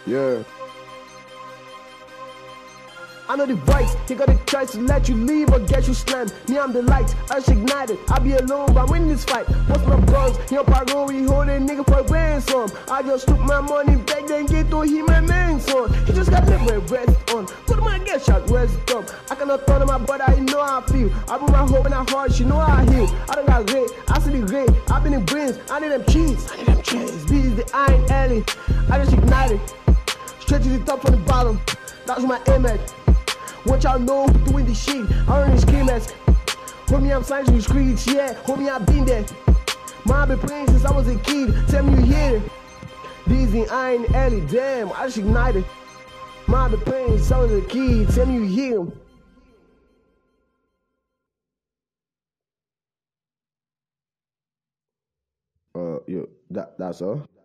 Yeah. I know the voice, he got the choice to let you leave or get you slammed. Me, I'm the light, us ignited. I be alone, but I'm winning this fight. What's my guns? Your parole, we hold a nigga for ransom. I just took my money back, then get to him my main son. He just got never rest on. Put my get shot, where's dumb? I cannot turn on my body, I know how I feel. I put my hope in her heart, she know how I heal. I don't got great, I see the great. I been in brains, I need them cheese. This is the Iron Alley. I just ignited. Straight to the top from the bottom. That's my aim at. Want y'all know who doing the shit. I don't scream as. Homie, I'm signed to the streets, yeah. Homie, I've been there. Man, I've been playing since I was a kid. Tell me you hear it. This is the Iron Alley, damn, I just ignited. Man, I've been playing since I was a kid. Tell me you hear him. That's all.